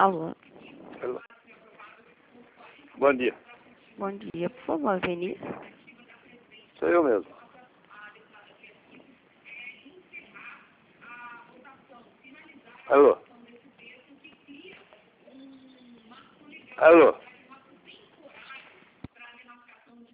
Alô? Alô. Bom dia. Bom dia, por favor, Vinícius. Sou eu mesmo. Alô. Alô.